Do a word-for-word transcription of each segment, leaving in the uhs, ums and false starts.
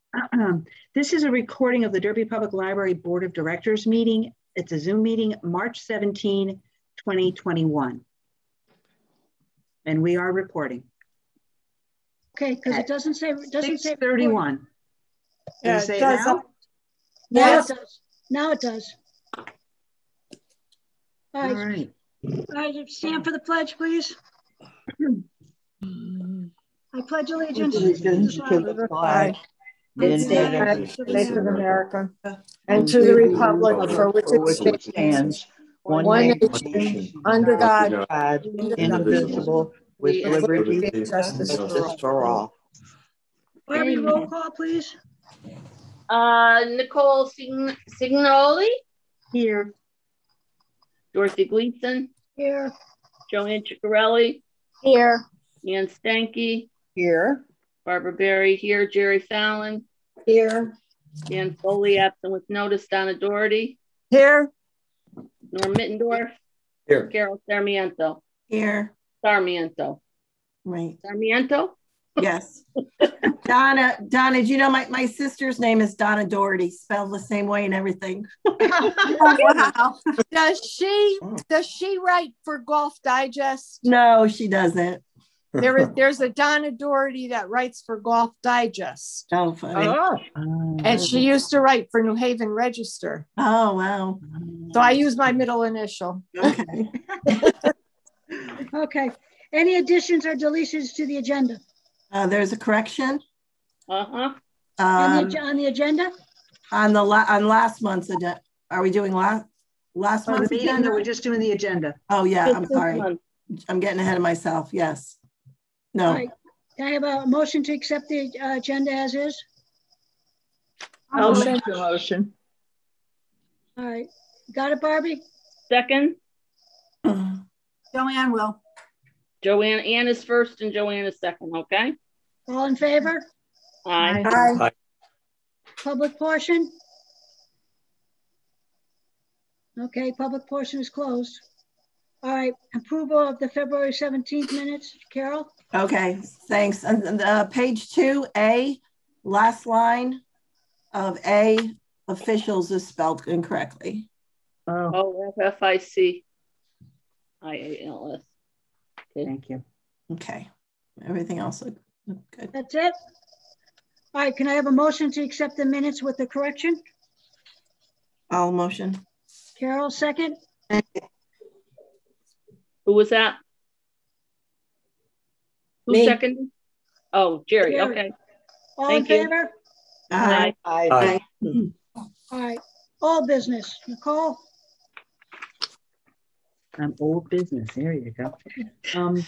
This is a recording of the Derby Public Library Board of Directors meeting. It's a Zoom meeting, March seventeenth, twenty twenty-one. And we are recording. Okay, because it doesn't say, it doesn't say thirty-one. Yeah, Does it it say does. it now? Now Yes. it does. Now it does. All All right. right. All right, stand for the pledge, please. I pledge allegiance Allegiance to to the the flag of the of the United United States of America, States and to the republic for which for it which it stands, stands, one one nation, nation, under God, God, indivisible, indivisible, with with liberty liberty and justice and for justice all. for all. Barbie, roll call, please. Uh, Nicole Sign Signoli, Here. Dorothy Gleason, Here. Joanne Ciccarelli, Here. Ann Stanky, Here. Barbara Berry here, Jerry Fallon, Here. Dan Foley, absent with notice, Donna Doherty, Here. Norm Mittendorf, Here. Carol Sarmiento, Here, Sarmiento, right, Sarmiento, yes. Donna, Donna, do you know my, my sister's name is Donna Doherty, spelled the same way and everything. Oh, wow. Does she, does she write for Golf Digest? No, she doesn't. There is, there's a Donna Doherty that writes for Golf Digest. Oh, funny. Oh, And she used to write for New Haven Register. Oh, wow. So I use my middle initial. Okay. Okay. Any additions or deletions to the agenda? Uh, there's a correction. uh-huh. On Um, the, on the agenda? on the la on last month's agenda. Are we doing last last Oh, the month's meeting, or agenda? we're just doing the agenda? Oh yeah, Just I'm this sorry. one. I'm getting ahead of myself. Yes. All No. right. Can I have a motion to accept the uh, agenda as is? I'll Motion. make the motion. All right. Got it, Barbie? Second, Joanne will. Joanne, Ann is first and Joanne is second, okay? All in favor? Aye. Aye. Public portion? Okay, public portion is closed. All right, approval of the February seventeenth minutes, Carol? Okay, thanks. And, and uh, page two, A, last line of A, officials is spelled incorrectly. Oh, Oh, F F I C I A L S. Okay. thank you. Okay, everything else look, look good. That's it? All right, can I have a motion to accept the minutes with the correction? All motion. Carol, second? Who was that? Who Me. seconded? Oh, Jerry, Jerry. okay. All in Thank you. favor? Aye. Aye. All right, all business. Nicole? Um, old business, there you go. Um,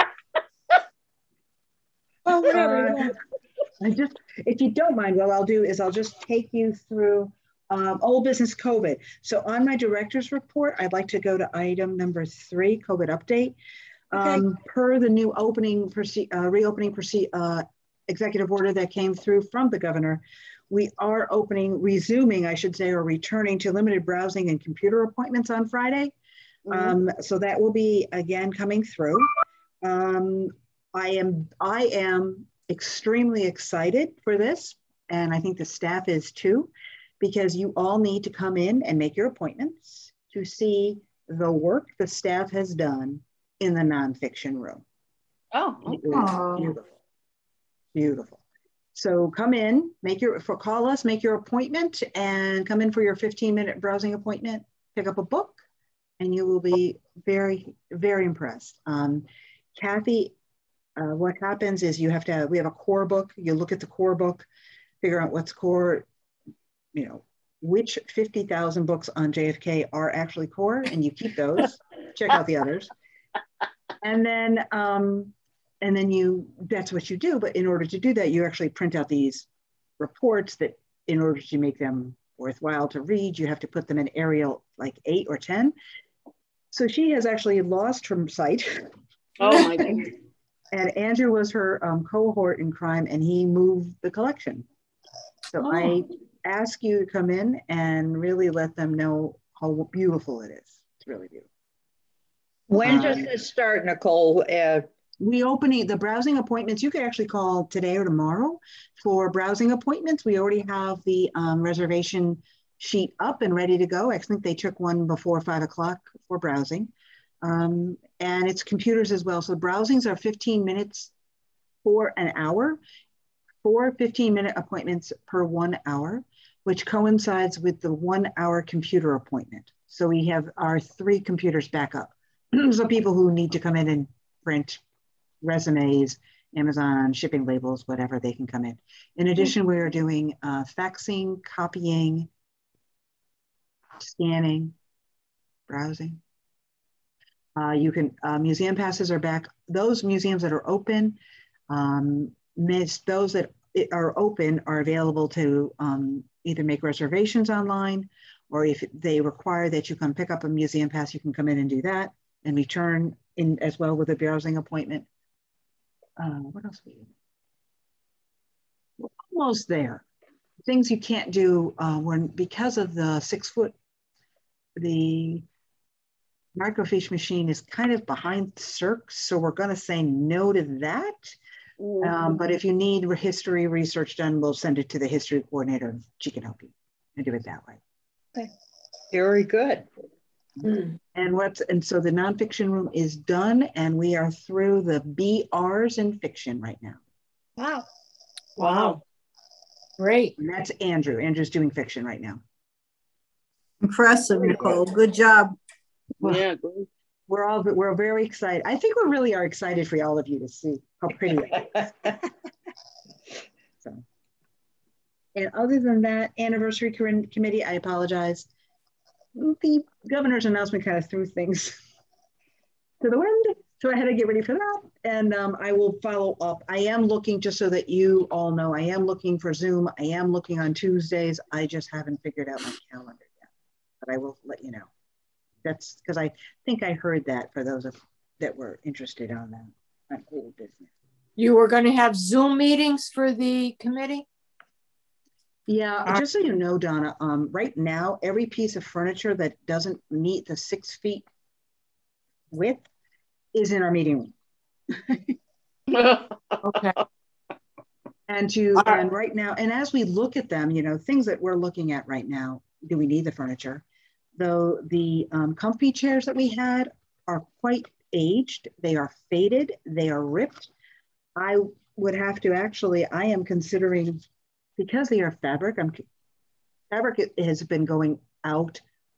Oh, whatever you Uh, want. I just, if you don't mind, what I'll do is I'll just take you through um, old business COVID. So on my director's report, I'd like to go to item number three, COVID update. Um, Per the new opening, proce- uh, reopening proce- uh, executive order that came through from the governor, we are opening, resuming, I should say, or returning to limited browsing and computer appointments on Friday. Mhm. Um, so that will be again coming through. Um, I am, I am extremely excited for this, and I think the staff is too, because you all need to come in and make your appointments to see the work the staff has done in the nonfiction room. Oh, It okay. is beautiful, beautiful. So come in, make your, for call us, make your appointment, and come in for your fifteen minute browsing appointment, pick up a book, and you will be very, very impressed. Um, Kathy, uh, what happens is you have to, we have a core book, you look at the core book, figure out what's core, you know, which fifty thousand books on J F K are actually core, and you keep those, check out the others. And then, um, and then you, that's what you do. But in order to do that, you actually print out these reports that in order to make them worthwhile to read, you have to put them in Arial like eight or ten. So she has actually lost her sight. Oh my goodness. And Andrew was her um, cohort in crime, and he moved the collection. So Oh. I ask you to come in and really let them know how beautiful it is. It's really beautiful. When Um, does this start, Nicole? Uh, We opening the browsing appointments. You could actually call today or tomorrow for browsing appointments. We already have the um, reservation sheet up and ready to go. I think they took one before five o'clock for browsing. Um, and it's computers as well. So browsings are fifteen minutes for an hour, four fifteen minute appointments per one hour, which coincides with the one hour computer appointment. So we have our three computers back up. So people who need to come in and print resumes, Amazon, shipping labels, whatever, they can come in. In addition, we are doing uh, faxing, copying, scanning, browsing. Uh, you can, uh, museum passes are back. Those museums that are open, um, those that are open are available to um, either make reservations online, or if they require that you come pick up a museum pass, you can come in and do that and return in as well with a browsing appointment. Uh, what else? We We're almost there. Things you can't do uh, when because of the six foot, the microfiche machine is kind of behind Cirque, so we're going to say no to that. Mm-hmm. Um, but if you need history research done, we'll send it to the history coordinator. She can help you and do it that way. Okay. Very good. Mm. And what's and so the nonfiction room is done, and we are through the B Rs in fiction right now. Wow. Wow. Great. And that's Andrew. Andrew's doing fiction right now. Impressive, Nicole. Good job. Well, Yeah, great. We're all we're very excited. I think we really are excited for all of you to see how pretty it is. So, and other than that, anniversary committee, I apologize. The governor's announcement kind of threw things to the wind, so I had to get ready for that. And um, I will follow up. I am looking, just so that you all know, I am looking for Zoom. I am looking on Tuesdays. I just haven't figured out my calendar yet, but I will let you know. That's because I think I heard that for those of that were interested on that on old business. You were going to have Zoom meetings for the committee? Yeah, uh, just so you know, Donna, um, right now, every piece of furniture that doesn't meet the six feet width is in our meeting room. Okay. And to All right. and right now, and as we look at them, you know, things that we're looking at right now, do we need the furniture? Though the um, comfy chairs that we had are quite aged, they are faded, they are ripped. I would have to actually, I am considering, because they are fabric, I'm, fabric has been going out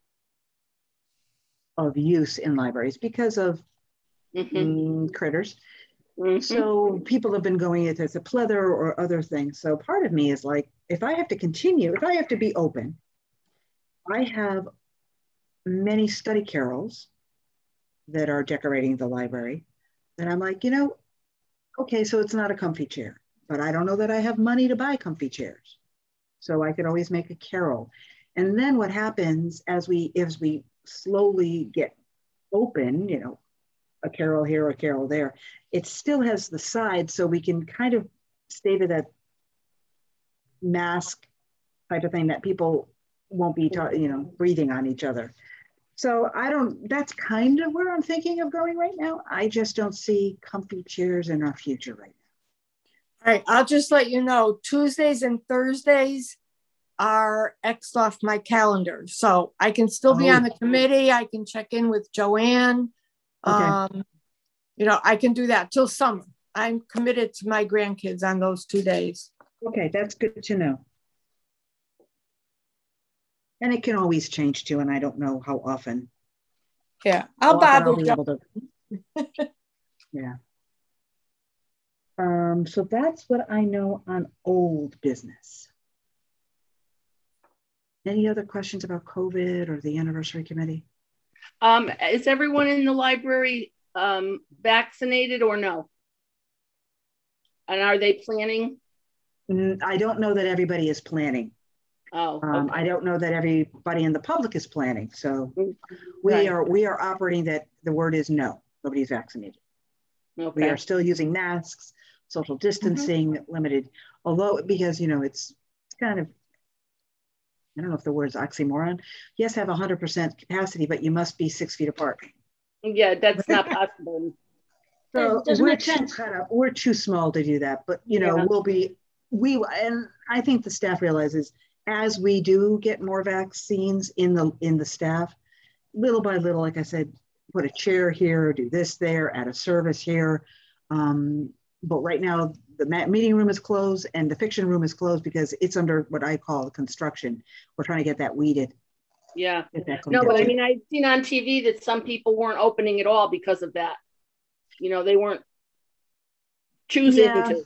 of use in libraries because of mm-hmm. mm, critters. Mm-hmm. So people have been going it as a pleather or other things. So part of me is like, if I have to continue, if I have to be open, I have many study carols that are decorating the library. And I'm like, you know, okay, so it's not a comfy chair, but I don't know that I have money to buy comfy chairs. So I could always make a carol. And then what happens as we, as we slowly get open, you know, a carol here, a carol there, it still has the side, so we can kind of stay to that mask type of thing that people won't be, ta- you know, breathing on each other. So I don't, that's kind of where I'm thinking of going right now. I just don't see comfy chairs in our future right now. All right, I'll just let you know, Tuesdays and Thursdays are X'd off my calendar. So I can still be oh. on the committee. I can check in with Joanne. Okay. Um, you know, I can do that till summer. I'm committed to my grandkids on those two days. Okay, that's good to know. And it can always change too, and I don't know how often. Yeah, I'll bother I'll be able to. Yeah. Um, so that's what I know on old business. Any other questions about COVID or the anniversary committee? Um, is everyone in the library um, vaccinated or no? And are they planning? I don't know that everybody is planning. Oh, okay. um, I don't know that everybody in the public is planning. So we right. are we are operating that the word is no, nobody's vaccinated. Okay. We are still using masks, social distancing, mm-hmm. limited, although because, you know, it's, it's kind of, I don't know if the word's oxymoron. Yes, have one hundred percent capacity, but you must be six feet apart. Yeah, that's not possible. So It doesn't we're make too sense. cut up. We're too small to do that, but you know, Yeah. we'll be, we, and I think the staff realizes as we do get more vaccines in the, in the staff, little by little, like I said, put a chair here, do this there, add a service here. Um, but right now the meeting room is closed and the fiction room is closed because it's under what I call construction. We're trying to get that weeded. Yeah. Get that No, cleaned but up. I mean, I've seen on T V that some people weren't opening at all because of that. You know, they weren't choosing Yeah. to.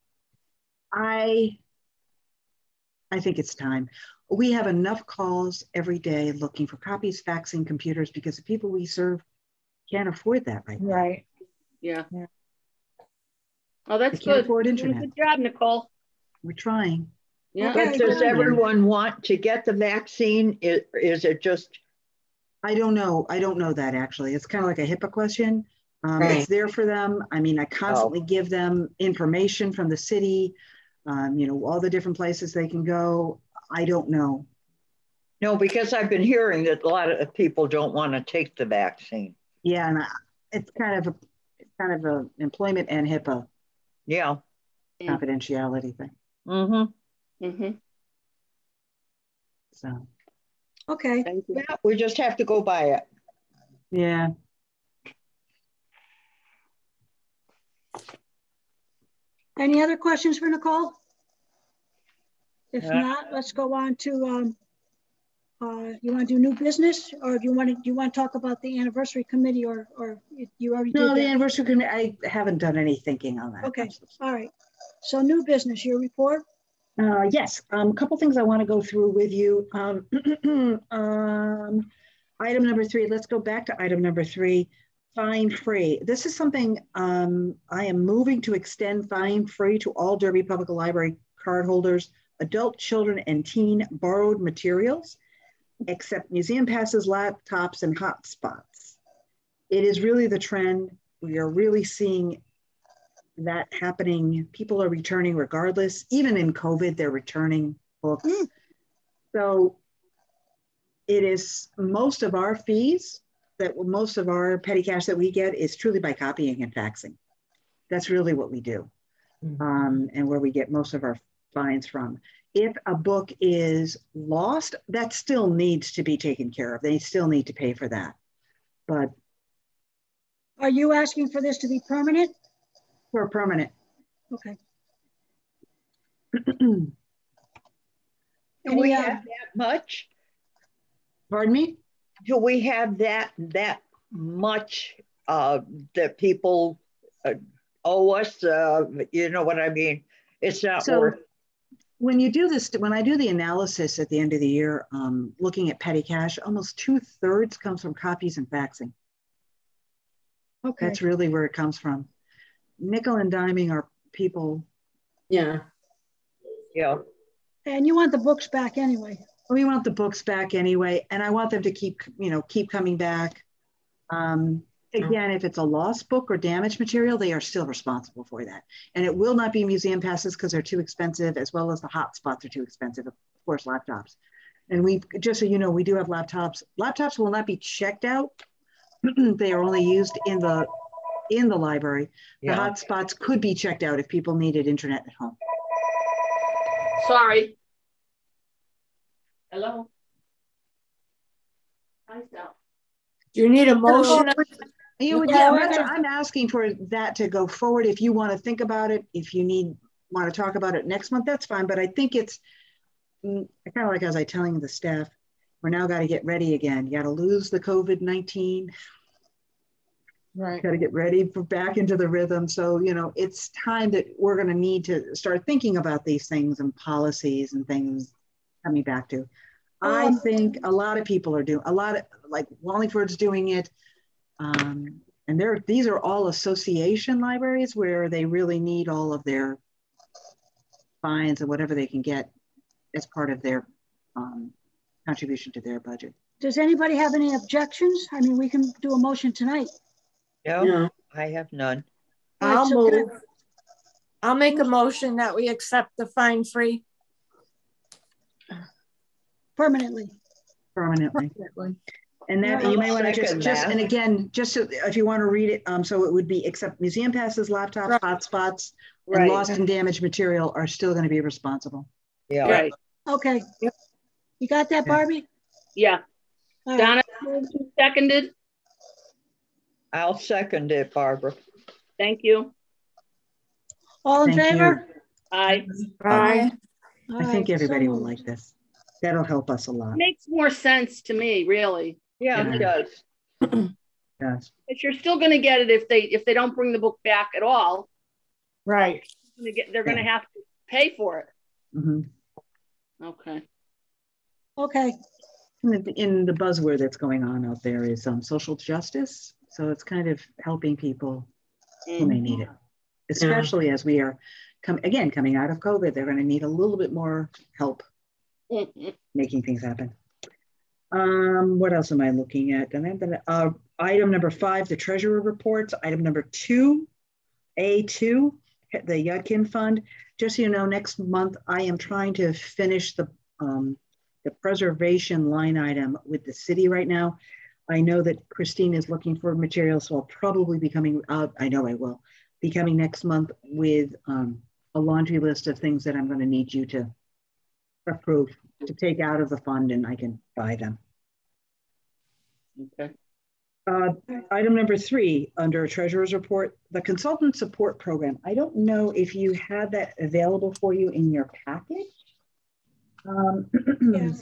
I, I think it's time. We have enough calls every day looking for copies, faxing, computers, because the people we serve can't afford that right now. Right. Yeah. Yeah. Oh, that's They can't good. afford You're doing a internet. Good job, Nicole. We're trying. Yeah. Okay. But does Yeah. everyone want to get the vaccine? Is, is it just, I don't know. I don't know that actually. It's kind of like a HIPAA question. Um, Right. It's there for them. I mean, I constantly give them information from the city, um, you know, all the different places they can go. I don't know. no, because I've been hearing that a lot of people don't want to take the vaccine. Yeah, and I, it's kind of a, it's kind of a employment and HIPAA Yeah. Mm. confidentiality thing. Mm-hmm. Mm-hmm. So, Okay. Thank you. Yeah, we just have to go by it. yeah. Any other questions for Nicole? If Yeah. not, let's go on to, um, uh, you want to do new business, or do you want to, do you want to talk about the anniversary committee, or, or you already No, did the that? anniversary committee, I haven't done any thinking on that. Okay, all right. So new business, your report? Uh, yes, um, a couple things I want to go through with you. Um, um, item number three, let's go back to item number three, fine free. This is something um, I am moving to extend fine free to all Derby Public Library card holders, adult, children, and teen borrowed materials, except museum passes, laptops, and hotspots. It is really the trend. We are really seeing that happening. People are returning regardless. Even in COVID, they're returning books. Mm. So it is most of our fees, that most of our petty cash that we get is truly by copying and faxing. That's really what we do. Um, and where we get most of our fines from. If a book is lost, that still needs to be taken care of. They still need to pay for that. But Are you asking for this to be permanent? for permanent. Okay. Do we Any, uh, have that much? Pardon me? Do we have that that much uh, that people uh, owe us? Uh, you know what I mean? It's not So worth. when you do this, when I do the analysis at the end of the year, um, looking at petty cash, almost two thirds comes from copies and faxing. okay. That's really where it comes from. Nickel and diming are people. Yeah. Yeah. And you want the books back anyway. We want the books back anyway, and I want them to keep, you know, keep coming back. Um, again, if it's a lost book or damaged material, they are still responsible for that. And it will not be museum passes because they're too expensive, as well as the hotspots are too expensive, of course, laptops. And we, just so you know, we do have laptops. Laptops will not be checked out. They are only used in the in the library. The Yeah. hotspots could be checked out if people needed internet at home. Sorry. Hello. Hi, Sal. Do you need a motion? You would, Yeah, yeah, we're that's- gonna- I'm asking for that to go forward. If you want to think about it, if you need, want to talk about it next month, that's fine. But I think it's mm, kind of like, as I telling the staff, we're now got to get ready again. You got to lose the COVID nineteen, Right. got to get ready for back into the rhythm. So, you know, it's time that we're going to need to start thinking about these things and policies and things coming back to. I Um, think a lot of people are doing, a lot of, like Wallingford's doing it. Um, and there, these are all association libraries where they really need all of their fines and whatever they can get as part of their um, contribution to their budget. Does anybody have any objections? I mean, we can do a motion tonight. No, No. I have none. All right, I'll so can I- move. I'll make a motion that we accept the fine free. Permanently. Permanently. And that, Yeah. you may want to just, Second just, that. and again, just so, if you want to read it, um, so it would be except museum passes, laptops, Right. hotspots, and Right. lost and damaged material are still going to be responsible. Yeah. Right. Okay. Yep. You got that, Barbie? Yeah. All right. Donna moved and seconded. I'll second it, Barbara. Thank you. All in Thank you. favor? Aye. Bye. All I think right, everybody so will moved. like this. That'll help us a lot. Makes more sense to me, really. Yeah, Yeah. it does. Yes. But you're still going to get it if they if they don't bring the book back at all. Right. They're gonna get- they're going to have to pay for it. Mhm. Okay. Okay, In the, in the buzzword that's going on out there is um, social justice. So it's kind of helping people who may need it, especially as we are, come again, coming out of COVID. They're going to need a little bit more help Mhm. making things happen. Um, what else am I looking at? And then uh, item number five, the treasurer reports. Item number two, A two, the Yudkin Fund. Just so you know, next month I am trying to finish the um, the preservation line item with the city right now. I know that Christine is looking for materials, so I'll probably be coming out. I know I will be coming next month with um, a laundry list of things that I'm going to need you to approve to take out of the fund, and I can buy them. Okay. Uh, item number three, under treasurer's report, the consultant support program. I don't know if you had that available for you in your package. Um, Yeah.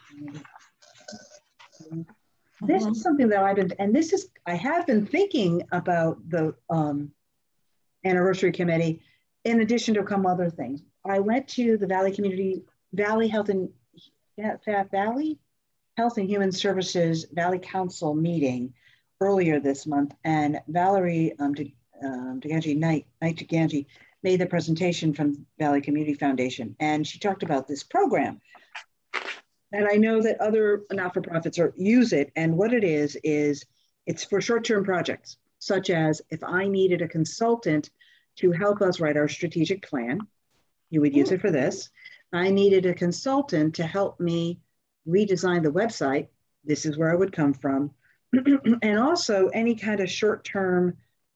This is something that I've been, and this is, I have been thinking about the um, anniversary committee, in addition to a couple other things. I went to the Valley Community, Valley Health and yeah, Valley Health and Human Services Valley Council meeting earlier this month, and Valerie um, De, um, DeGangi, Knight, Knight DeGangi made the presentation from Valley Community Foundation, and she talked about this program. And I know that other not-for-profits are use it, and what it is, is it's for short-term projects, such as if I needed a consultant to help us write our strategic plan, you would use it for this. I needed a consultant to help me redesign the website. This is where I would come from. And also any kind of short-term,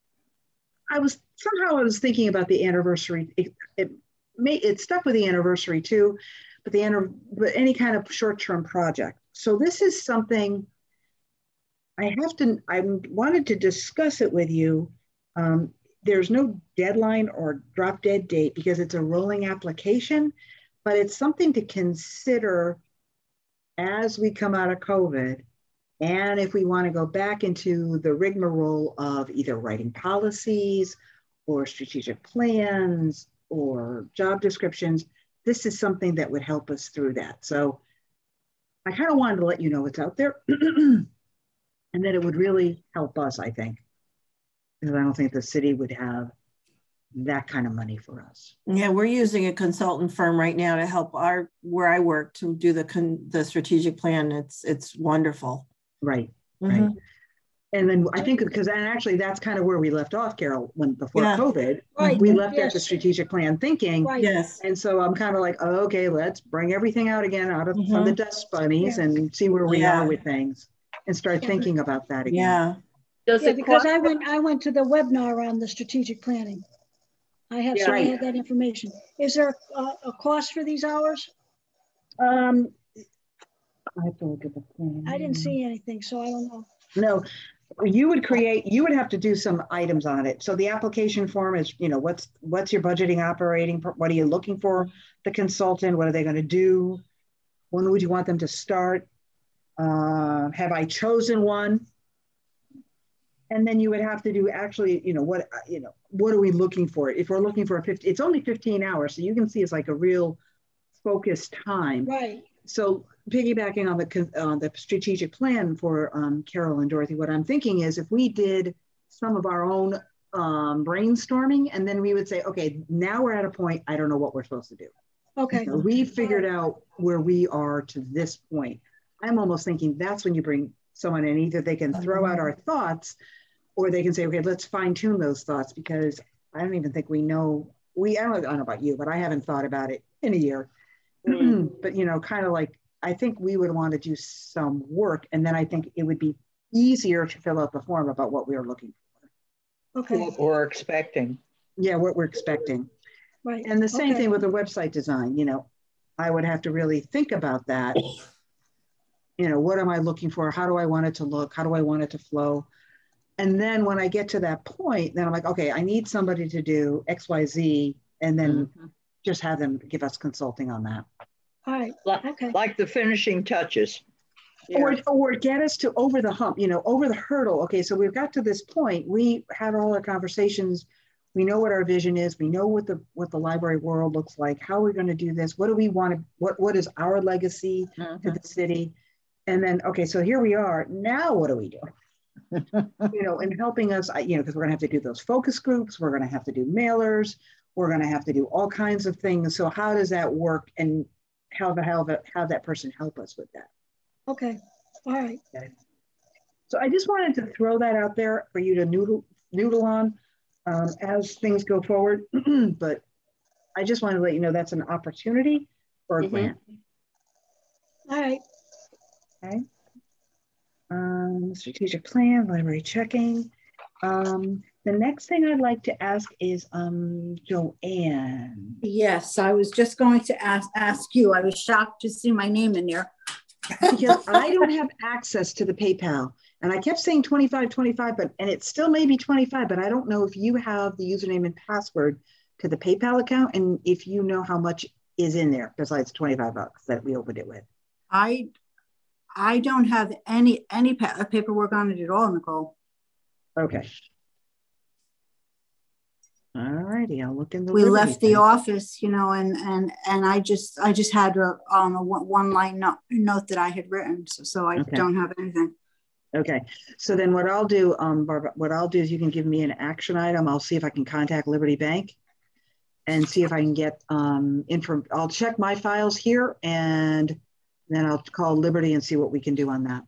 I was, somehow I was thinking about the anniversary. It, it, may, it stuck with the anniversary too, but the but any kind of short-term project. So this is something I have to, I wanted to discuss it with you. Um, there's no deadline or drop dead date because it's a rolling application, but it's something to consider as we come out of COVID. And if we want to go back into the rigmarole of either writing policies or strategic plans or job descriptions, this is something that would help us through that. So I kind of wanted to let you know what's out there and that it would really help us, I think, because I don't think the city would have that kind of money for us. Yeah, we're using a consultant firm right now to help our, where I work, to do the con, the strategic plan. It's, it's wonderful. Right, Mm-hmm. right. And then I think, because and actually that's kind of where we left off, Carol, when before Yeah. COVID, Right, we left yes. at the strategic plan thinking. right. Yes. And so I'm kind of like, oh, okay, let's bring everything out again out of from the dust bunnies Yeah. and see where we Yeah. are with things and start Yeah. thinking about that again. Yeah. Does Yeah, it because cost? I went, I went to the webinar on the strategic planning. I have, so I Right. had that information. Is there a, a cost for these hours? Um, I have to look at the plan. I didn't see anything, so I don't know. No, you would create, you would have to do some items on it. So the application form is, you know, what's what's your budgeting operating, what are you looking for the consultant, what are they going to do? When would you want them to start? Uh, have I chosen one? And then you would have to do actually, you know, what, you know, what are we looking for? If we're looking for a fifty, it's only fifteen hours. So you can see it's like a real focused time. Right. So piggybacking on the on the strategic plan for um, Carol and Dorothy, what I'm thinking is if we did some of our own um, brainstorming, and then we would say, okay, now we're at a point, I don't know what we're supposed to do. Okay. So we figured out where we are to this point. I'm almost thinking that's when you bring someone in, either they can throw out our thoughts or they can say, okay, let's fine tune those thoughts, because I don't even think we know, we, I don't, I don't know about you, but I haven't thought about it in a year. But, you know, kind of like, I think we would want to do some work, and then I think it would be easier to fill out the form about what we are looking for. Okay. What we're expecting. Yeah, what we're expecting. Right. And the same Okay. thing with the website design. You know, I would have to really think about that. You know, what am I looking for? How do I want it to look? How do I want it to flow? And then when I get to that point, then I'm like, okay, I need somebody to do X, Y, Z, and then mm-hmm. just have them give us consulting on that. All right. Like, okay. Like the finishing touches. Yeah. Or, or get us to over the hump, you know, over the hurdle. Okay, so we've got to this point. We had all our conversations. We know what our vision is. We know what the what the library world looks like. How are we going to do this? What do we want to? What what is our legacy mm-hmm. to the city? And then, okay, so here we are. Now, what do we do? You know, and helping us, you know, because we're going to have to do those focus groups. We're going to have to do mailers. We're going to have to do all kinds of things. So how does that work? And how the how that how that person help us with that? Okay. All right. Okay. So I just wanted to throw that out there for you to noodle noodle on um, as things go forward. But I just wanted to let you know that's an opportunity for a mm-hmm. grant. All right. Okay. Um, strategic plan, library checking. Um, the next thing I'd like to ask is um, Joanne. Yes, I was just going to ask ask you. I was shocked to see my name in there. Because I don't have access to the PayPal. And I kept saying twenty-five, twenty-five, but and it still may be twenty-five, but I don't know if you have the username and password to the PayPal account and if you know how much is in there besides twenty-five bucks that we opened it with. I I don't have any any pa paperwork on it at all, Nicole. Okay. All righty, I'll look in the. We left the office, you know, and and and I just I just had a um a one line note, note that I had written, so so I okay. don't have anything. Okay, so then what I'll do, um, Barbara, what I'll do is you can give me an action item. I'll see if I can contact Liberty Bank, and see if I can get um info. I'll check my files here, and then I'll call Liberty and see what we can do on that.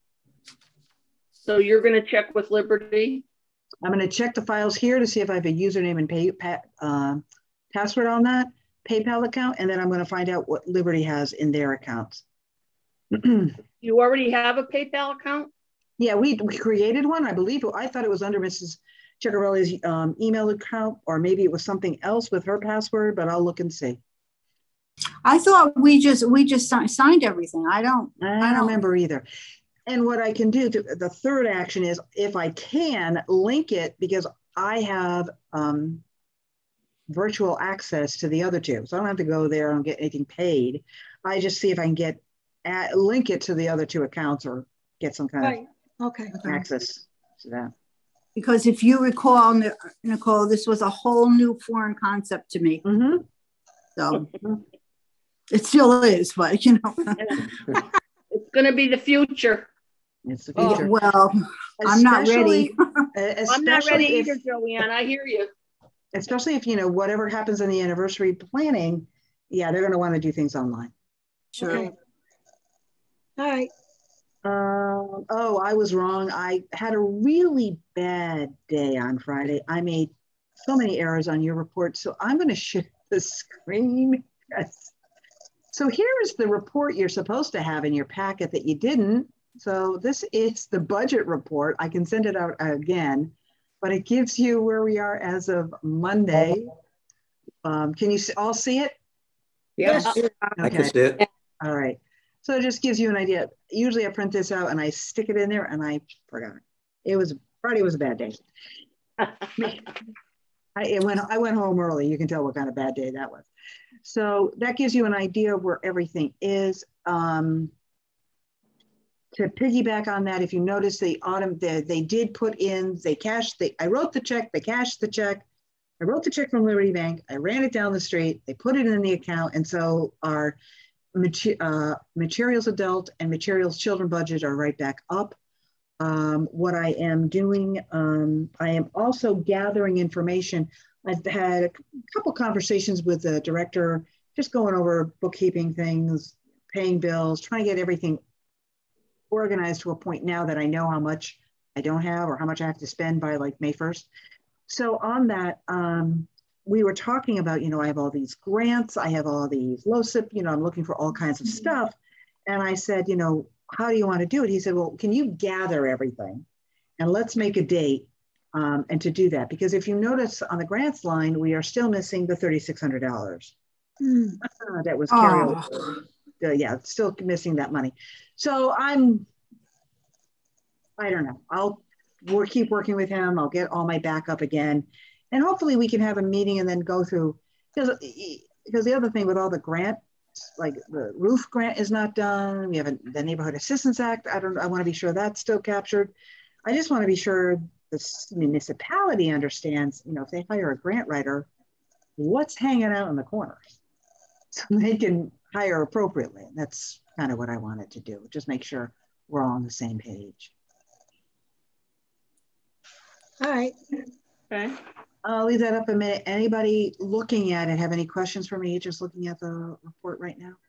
So you're going to check with Liberty? I'm going to check the files here to see if I have a username and pay, pa uh, password on that PayPal account, and then I'm going to find out what Liberty has in their accounts. You already have a PayPal account? Yeah, we, we created one, I believe. I thought it was under Missus Ciccarelli's um, email account, or maybe it was something else with her password, but I'll look and see. I thought we just we just signed everything. I don't. I don't, I don't remember either. And what I can do, to, the third action is, if I can, link it, because I have um, virtual access to the other two. So I don't have to go there and get anything paid. I just see if I can get, at, link it to the other two accounts or get some kind right. of okay. access to that. Because if you recall, Nicole, this was a whole new foreign concept to me. Mm-hmm. So it still is, but you know. It's going to be the future. It's the future. Oh, well, especially, I'm not ready. I'm not ready either, if, Joanne. I hear you. Especially if, you know, whatever happens in the anniversary planning, yeah, they're going to want to do things online. Sure. Okay. All right. Uh, oh, I was wrong. I had a really bad day on Friday. I made so many errors on your report. So I'm going to share the screen. Yes. So here is the report you're supposed to have in your packet that you didn't. So this is the budget report. I can send it out again, but it gives you where we are as of Monday. Um, can you all see it? Yes. Okay. I can see it. All right. So it just gives you an idea. Usually I print this out and I stick it in there, and I forgot. It was, Friday was a bad day. I, it went, I went home early. You can tell what kind of bad day that was. So that gives you an idea of where everything is. Um, to piggyback on that, if you notice the autumn, they, they did put in, they cashed, the, I wrote the check, they cashed the check. I wrote the check from Liberty Bank. I ran it down the street. They put it in the account. And so our uh, materials adult and materials children budget are right back up. Um, what I am doing, um, I am also gathering information. I've had a couple conversations with the director, just going over bookkeeping things, paying bills, trying to get everything organized to a point now that I know how much I don't have or how much I have to spend by like May first. So on that, um, we were talking about, you know, I have all these grants, I have all these LOSIP, you know, I'm looking for all kinds of stuff. And I said, you know, how do you want to do it? He said, well, can you gather everything and let's make a date um, and to do that? Because if you notice on the grants line, we are still missing the thirty-six hundred dollars. Mm. Uh, that was Oh. carryover. Uh, yeah, still missing that money. So I'm, I don't know. I'll we'll keep working with him. I'll get all my backup again. And hopefully we can have a meeting and then go through, because, because the other thing with all the grant, like the roof grant is not done. We have a, the Neighborhood Assistance Act. I don't, I want to be sure that's still captured. I just want to be sure the municipality understands, you know, if they hire a grant writer, what's hanging out in the corners so they can hire appropriately. And that's kind of what I wanted to do. Just make sure we're all on the same page. All right. Okay. I'll leave that up a minute. Anybody looking at it have any questions for me? Just looking at the report right now.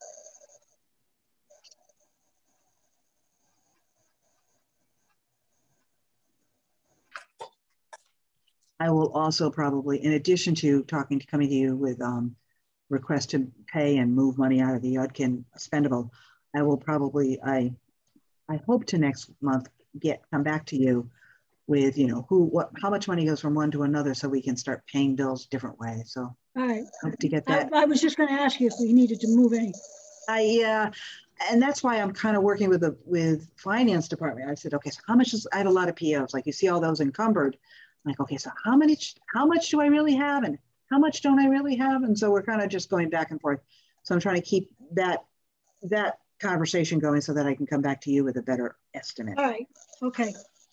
I will also probably, in addition to talking to coming to you with um, request to pay and move money out of the Yudkin spendable, I will probably, I, I hope to next month get come back to you with, you know, who, what, how much money goes from one to another so we can start paying bills different ways. So All right. hope to get that. I, I was just going to ask you if we needed to move any. I, uh, and that's why I'm kind of working with the, with finance department. I said, okay, so how much is, I had a lot of P Os, like you see all those encumbered. I'm like, okay, so how many, how much do I really have? And how much don't I really have? And so we're kind of just going back and forth. So I'm trying to keep that, that conversation going so that I can come back to you with a better estimate. All right. Okay.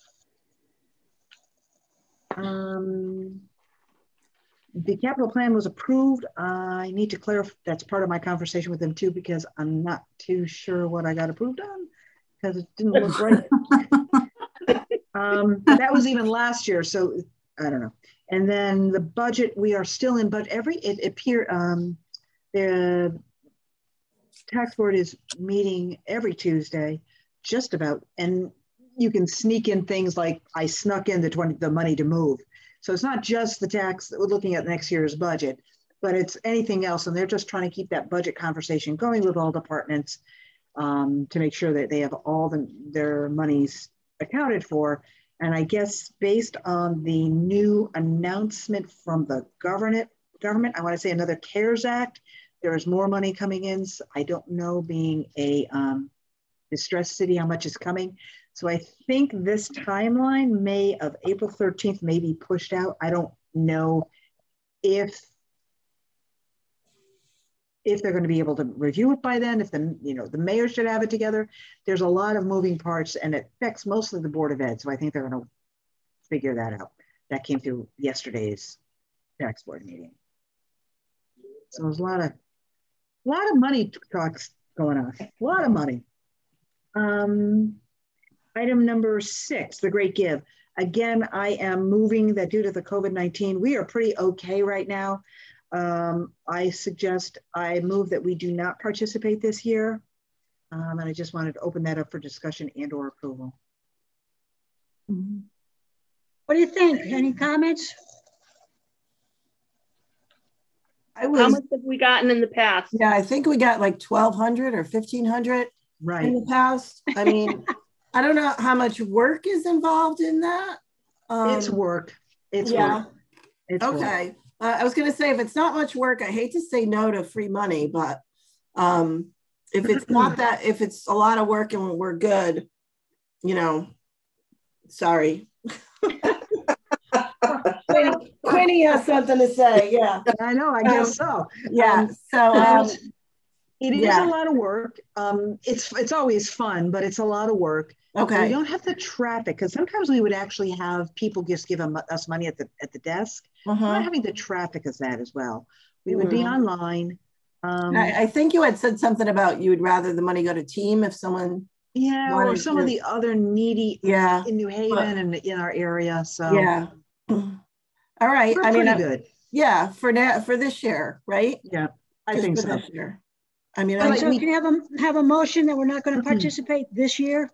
Um, the capital plan was approved. I need to clarify, that's part of my conversation with them too, because I'm not too sure what I got approved on because it didn't look right. um, but that was even last year, so I don't know. And then the budget, we are still in, but every, it appear, um, the tax board is meeting every Tuesday, just about, and you can sneak in things like I snuck in the twenty the money to move. So it's not just the tax that we're looking at next year's budget, but it's anything else. And they're just trying to keep that budget conversation going with all departments um, to make sure that they have all the, their monies accounted for. And I guess based on the new announcement from the government, government, I want to say another CARES Act, there is more money coming in. So I don't know, being a um, distressed city, how much is coming. So I think this timeline, May of April thirteenth, may be pushed out. I don't know if if they're going to be able to review it by then, if the, you know, the mayor should have it together. There's a lot of moving parts and it affects mostly the Board of Ed. So I think they're going to figure that out. That came through yesterday's tax board meeting. So there's a lot of, a lot of money talks going on, a lot of money. Um, Item number six, the Great Give. Again, I am moving that due to the COVID nineteen, we are pretty okay right now. Um, I suggest I move that we do not participate this year. Um, and I just wanted to open that up for discussion and or approval. What do you think? Any comments? I was, How much have we gotten in the past? yeah, I think we got like twelve hundred or fifteen hundred Right. in the past. I mean, I don't know how much work is involved in that. Um, It's work. It's yeah. work. It's okay. work. Uh, I was going to say, if it's not much work, I hate to say no to free money, but um, if it's not that, if it's a lot of work and we're good, you know, sorry. Quinny, Quinny has something to say. Yeah. I know, I guess Um, so. Yeah. Um, So um, it is yeah. a lot of work. Um, it's it's always fun, but it's a lot of work. okay. We don't have the traffic because sometimes we would actually have people just give them, us money at the at the desk. Uh-huh. Not having the traffic as that as well. We would be Mhm. online. Um, I, I think you had said something about you would rather the money go to team if someone. yeah, or wanted some to- of the other needy Yeah. in New Haven and in our area. So Yeah. All right. we're I mean, pretty I- good. yeah, for now, for this year, right? Yeah, I Just think for so. this year. I mean, All I right, so we- can you have a, have a motion that we're not going to participate this year?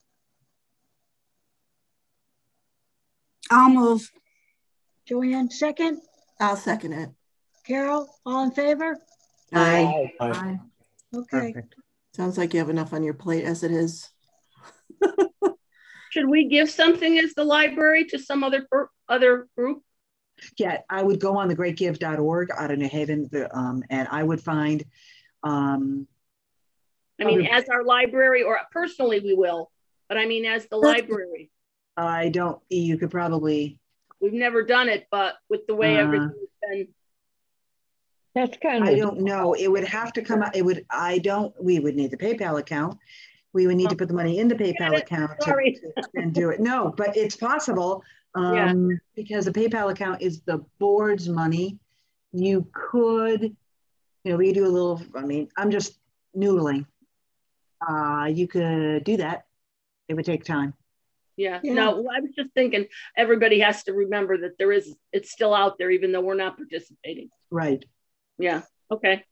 I'll move. Joanne, second. I'll second it. Carol, all in favor? Aye. Aye. Aye. Okay. Perfect. Sounds like you have enough on your plate as it is. Should we give something as the library to some other other group? Yeah, I would go on the great give dot org out of New Haven, the, um, and I would find. Um, I mean, other, as our library, or personally we will, but I mean, as the library. I don't, you could probably. We've never done it, but with the way uh, everything's been. That's kind of. I don't know. It would have to come out. It would, I don't, we would need the PayPal account. We would need to put the money in the PayPal account to, to, and do it. No, but it's possible um, yeah. because the PayPal account is the board's money. You could, you know, we do a little, I mean, I'm just noodling. Uh, you could do that. It would take time. Yeah. yeah, no, I was just thinking everybody has to remember that there is, it's still out there, even though we're not participating. Right. Yeah. Okay.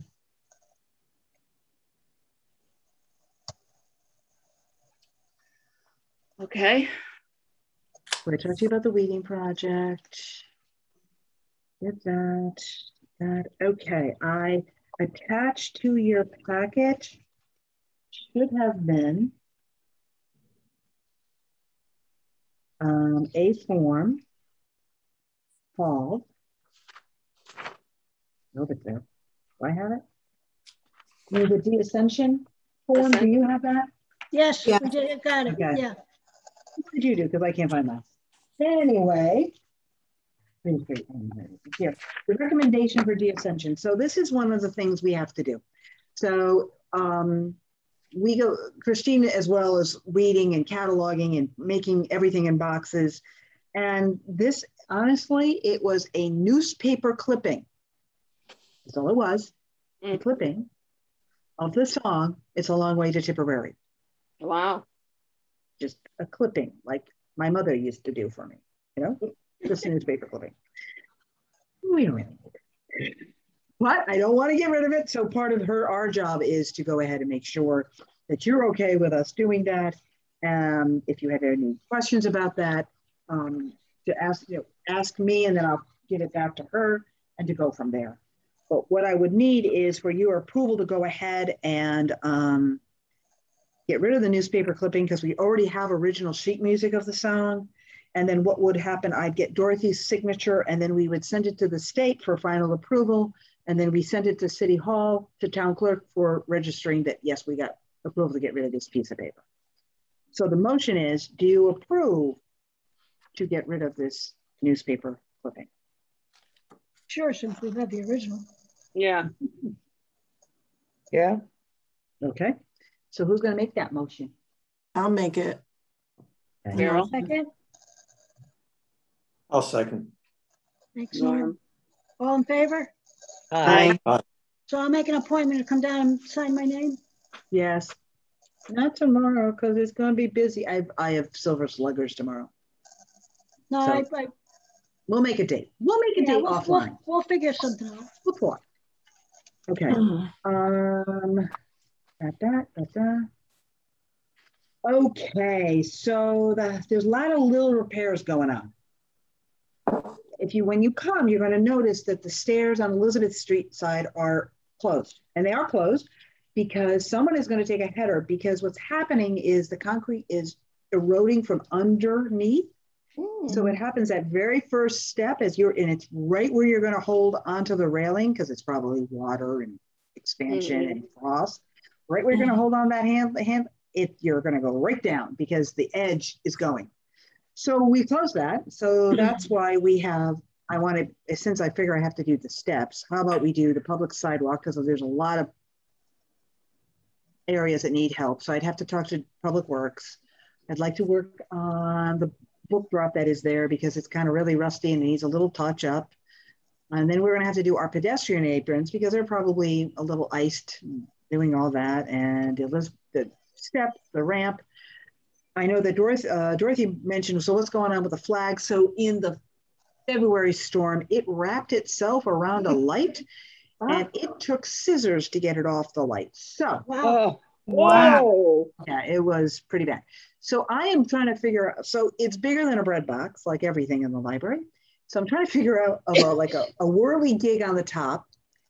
Okay. We're talking to you about the weeding project. Get that, that. Okay, I attached to your packet should have been um, a form called, no, it's there. Do I have it? Maybe the de-ascension form, do you have that? Yes, yeah. we did, got it, okay. Yeah. What did you do? Because I can't find that. Anyway, here, the recommendation for de-ascension. So this is one of the things we have to do. So um, we go, Christine, as well as weeding and cataloging and making everything in boxes. And this, honestly, it was a newspaper clipping. That's all it was, mm. a clipping of the song, It's a Long Way to Tipperary. Wow. Just a clipping like my mother used to do for me, you know, just a newspaper clipping. We don't really need it. But I don't want to get rid of it. So part of her, our job is to go ahead and make sure that you're okay with us doing that. Um, if you have any questions about that, um, to ask, you know, ask me, and then I'll get it back to her and to go from there. But what I would need is for your approval to go ahead and um, get rid of the newspaper clipping, because we already have original sheet music of the song. And then what would happen, I'd get Dorothy's signature, and then we would send it to the state for final approval. And then we send it to City Hall, to town clerk for registering that, yes, we got approval to get rid of this piece of paper. So the motion is, do you approve to get rid of this newspaper clipping? Sure, since we have the original. Yeah. Yeah. Okay. So who's going to make that motion? I'll make it. Carol. Second. I'll second. Thanks, Norm. All in favor? Aye. Aye. So I'll make an appointment to come down and sign my name? Yes. Not tomorrow, because it's going to be busy. I, I have Silver Sluggers tomorrow. No, so I, I... We'll make a date. We'll make a yeah, date we'll, offline. We'll, we'll figure something out. We'll talk. Okay. um... Got that, got that. Okay, so the, there's a lot of little repairs going on. If you, when you come, you're going to notice that the stairs on Elizabeth Street side are closed, and they are closed because someone is going to take a header, because what's happening is the concrete is eroding from underneath. Mm. So it happens that very first step as you're, and it's right where you're going to hold onto the railing, because it's probably water and expansion mm. and frost. Right where you're going to hold on that hand, hand it, you're going to go right down because the edge is going. So we close that. So that's why we have, I wanted, since I figure I have to do the steps, how about we do the public sidewalk? Because there's a lot of areas that need help. So I'd have to talk to Public Works. I'd like to work on the book drop that is there, because it's kind of really rusty and needs a little touch up. And then we're going to have to do our pedestrian aprons, because they're probably a little iced, doing all that, and the, the steps, the ramp. I know that Dorothy, uh, Dorothy mentioned, so what's going on with the flag? So in the February storm, it wrapped itself around a light, oh. and it took scissors to get it off the light. So, wow. Wow. Yeah, it was pretty bad. So I am trying to figure out, so it's bigger than a bread box, like everything in the library. So I'm trying to figure out about like a, a whirly gig on the top,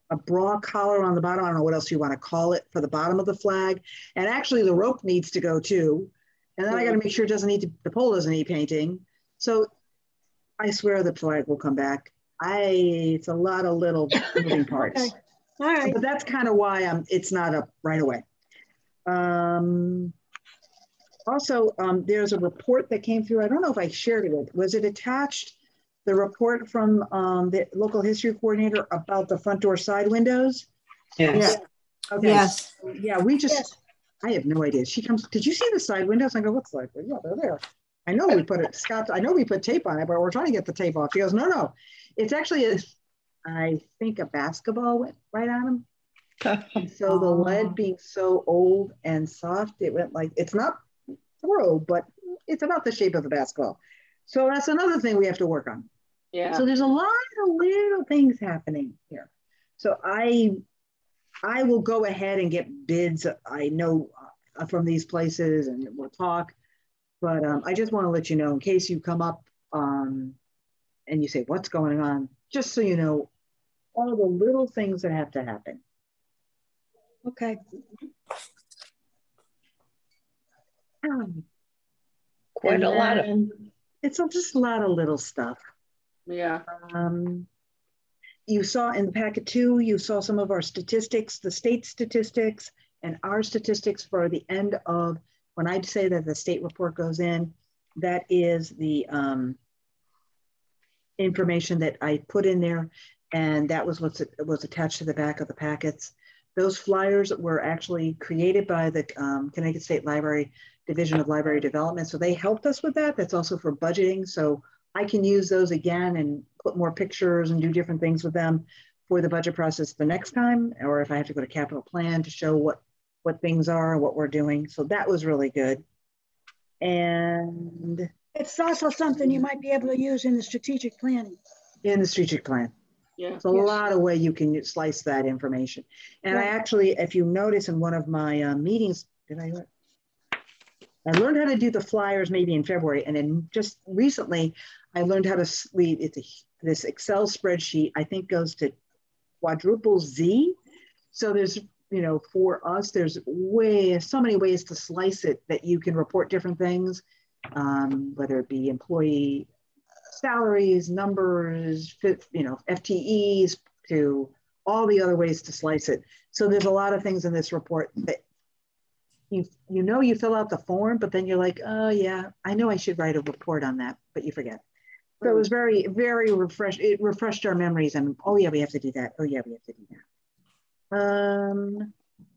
a bra collar on the bottom. I don't know what else you want to call it for the bottom of the flag. And actually the rope needs to go too. And then I got to make sure it doesn't need to, the pole doesn't need painting. So I swear the flag will come back. I, it's a lot of little moving parts. Okay. All right. But that's kind of why I'm, it's not up right away. Um, also, um, there's a report that came through. I don't know if I shared it. Was it attached? The report from um, the local history coordinator about the front door side windows? Yes. Yeah. Okay. Yes. Yeah, we just, Yes. I have no idea. She comes, did you see the side windows? I go, what side? Yeah, they're there. I know we put it, Scott, I know we put tape on it, but we're trying to get the tape off. She goes, no, no. It's actually, a, I think a basketball went right on them. So the lead being so old and soft, it went like, it's not throw, but it's about the shape of a basketball. So that's another thing we have to work on. Yeah. So there's a lot of little things happening here. So I, I will go ahead and get bids. I know uh, from these places, and we'll talk. But um, I just want to let you know, in case you come up um, and you say, what's going on? Just so you know, all the little things that have to happen. Okay. Um, Quite a lot of. It's a, just a lot of little stuff. Yeah. Um, you saw in the packet too, you saw some of our statistics, the state statistics and our statistics for the end of, when I say that the state report goes in, that is the um, information that I put in there. And that was what was attached to the back of the packets. Those flyers were actually created by the um, Connecticut State Library Division of Library Development. So they helped us with that. That's also for budgeting. So I can use those again and put more pictures and do different things with them for the budget process the next time, or if I have to go to capital plan to show what, what things are, what we're doing. So that was really good. And It's also something you might be able to use in the strategic planning. in the strategic plan. Yeah. There's a Yes. lot of way you can slice that information. And Right. I actually, if you notice in one of my uh, meetings, did I, I learned how to do the flyers maybe in February. And then just recently, I learned how to, we, it's a, this Excel spreadsheet, I think goes to quadruple Z. So there's, you know, for us, there's way, so many ways to slice it that you can report different things, um, whether it be employee salaries, numbers, you know, F T Es, to all the other ways to slice it. So there's a lot of things in this report that you you know you fill out the form, but then you're like, oh yeah, I know I should write a report on that, but you forget. So it was very, very refresh. It refreshed our memories, and oh yeah, we have to do that. Oh yeah, we have to do that. Um,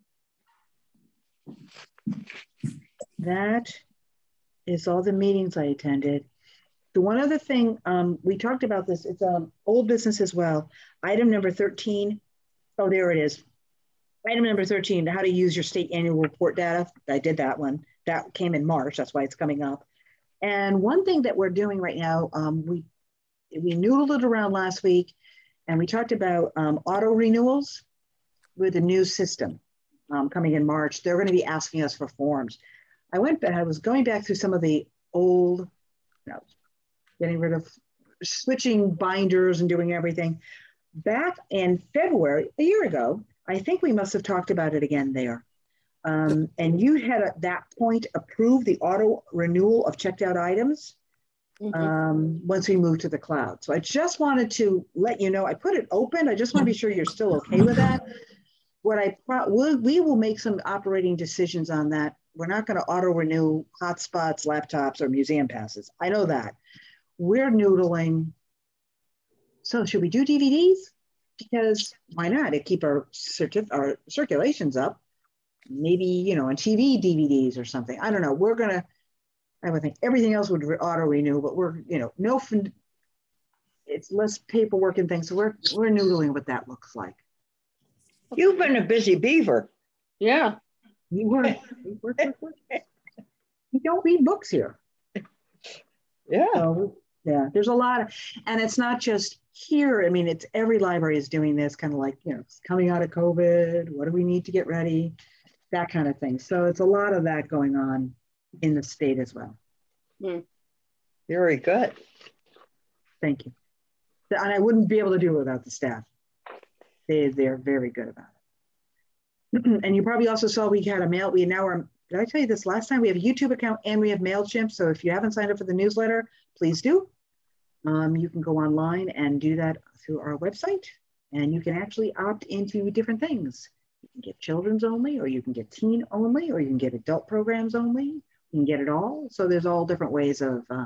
that is all the meetings I attended. The one other thing, um, we talked about this, it's um, old business as well. Item number thirteen. Oh, there it is. Item number thirteen, how to use your state annual report data. I did that one. That came in March. That's why it's coming up. And one thing that we're doing right now, um, we, we noodled it around last week, and we talked about um, auto renewals with a new system um, coming in March. They're going to be asking us for forms. I went back, I was going back through some of the old, you know, getting rid of, switching binders and doing everything. Back in February, a year ago, I think we must have talked about it again there. Um, and you had at that point approved the auto renewal of checked out items Mhm. um, once we moved to the cloud. So I just wanted to let you know, I put it open. I just want to be sure you're still okay with that. What I pro we'll, we will make some operating decisions on that. We're not going to auto renew hotspots, laptops, or museum passes. I know that. We're noodling. So should we do D V Ds? Because why not? To keep our, certif our circulations up. Maybe, you know, on T V D V Ds or something. I don't know. We're going to, I would think everything else would auto renew, but we're, you know, no, it's less paperwork and things. So we're, we're noodling what that looks like. You've been a busy beaver. Yeah. We work, we work, work, work. We don't read books here. Yeah. So, yeah, there's a lot of, and it's not just here. I mean, it's every library is doing this, kind of like, you know, it's coming out of COVID. What do we need to get ready? That kind of thing. So it's a lot of that going on in the state as well. Mm. Very good. Thank you. And I wouldn't be able to do it without the staff. They, they're very good about it. And you probably also saw we had a mail, we now are, did I tell you this last time? We have a YouTube account and we have MailChimp. So if you haven't signed up for the newsletter, please do. Um, you can go online and do that through our website, and you can actually opt into different things. You can get children's only, or you can get teen only, or you can get adult programs only. You can get it all. So there's all different ways of uh,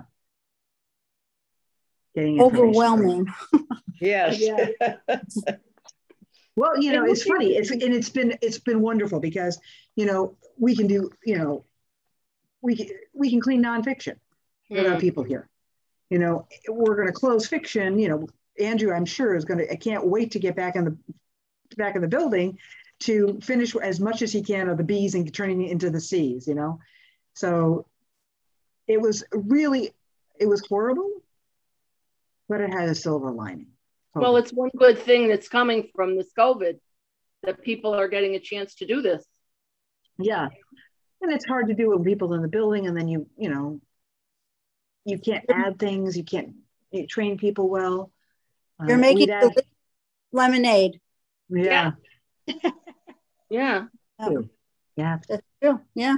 getting information. Overwhelming. Yes. Yeah. Well, you know, And it's funny. It's and it's been it's been wonderful because you know we can do you know we can, we can clean nonfiction with our Mm. people here. You know, we're going to close fiction. You know, Andrew, I'm sure is going to. I can't wait to get back in the back in the building to finish as much as he can of the B's and turning it into the C's. You know, so it was really it was horrible, but it had a silver lining. Well, it's one good thing that's coming from this COVID, that people are getting a chance to do this. Yeah, and it's hard to do with people in the building, and then you you know. You can't add things. You can't you train people well. You're Uh, making we'd add- lemonade. yeah, Yeah. true. Yeah. That's true. Yeah.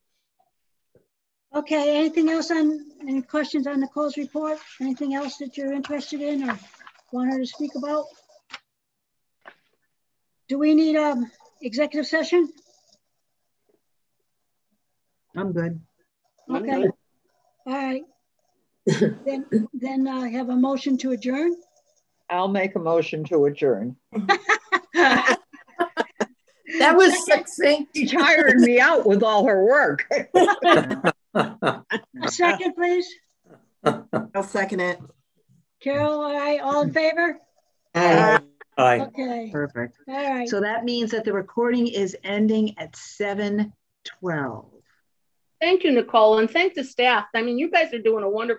Okay, anything else on, any questions on Nicole's report? Anything else that you're interested in or want her to speak about? Do we need um executive session? I'm good. Okay, all right. Then, then I have a motion to adjourn. I'll make a motion to adjourn. That was succinct. She tired me out with all her work. A second, please. I'll second it. Carol, all right, all in favor? Aye. Aye. Okay, Perfect. all right. So that means that the recording is ending at seven twelve. Thank you, Nicole, and thank the staff. I mean, you guys are doing a wonderful